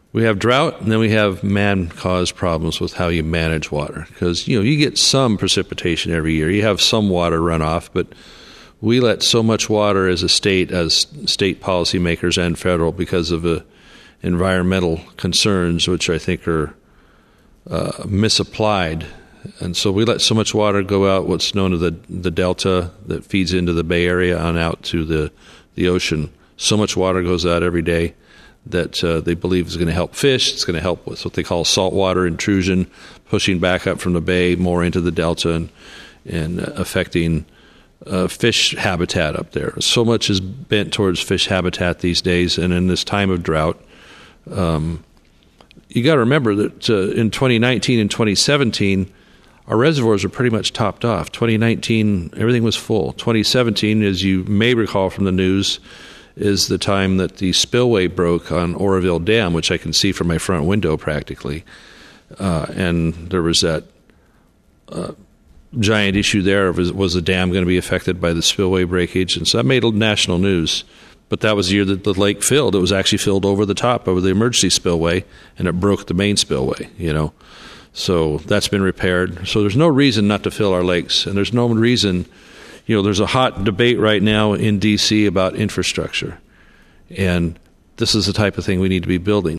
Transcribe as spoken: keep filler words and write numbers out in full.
we have drought, and then we have man-caused problems with how you manage water. Because, you know, you get some precipitation every year. You have some water runoff, but we let so much water as a state, as state policymakers and federal, because of uh, environmental concerns, which I think are uh, misapplied. And so we let so much water go out, what's known as the the delta that feeds into the Bay Area on out to the, the ocean. So much water goes out every day that uh, they believe is going to help fish. It's going to help with what they call saltwater intrusion, pushing back up from the bay more into the delta and, and affecting uh, fish habitat up there. So much is bent towards fish habitat these days, and in this time of drought, um, you got to remember that uh, in twenty nineteen and twenty seventeen, our reservoirs are pretty much topped off. twenty nineteen, everything was full. twenty seventeen, as you may recall from the news, is the time that the spillway broke on Oroville Dam, which I can see from my front window practically. Uh, and there was that uh, giant issue there. Was, was the dam going to be affected by the spillway breakage? And so that made national news. But that was the year that the lake filled. It was actually filled over the top, over the emergency spillway, and it broke the main spillway, you know. So that's been repaired. So there's no reason not to fill our lakes, and there's no reason. You know, there's a hot debate right now in D C about infrastructure, and this is the type of thing we need to be building.